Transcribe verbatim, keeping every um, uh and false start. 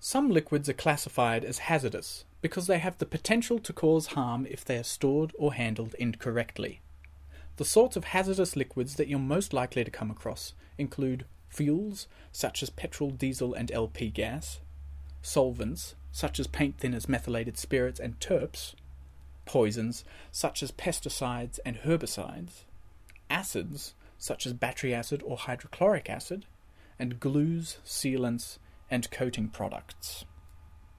Some liquids are classified as hazardous because they have the potential to cause harm if they are stored or handled incorrectly. The sorts of hazardous liquids that you're most likely to come across include fuels, such as petrol, diesel, and L P gas, solvents, such as paint thinners, methylated spirits, and terps, poisons, such as pesticides and herbicides, acids, such as battery acid or hydrochloric acid, and glues, sealants, and coating products.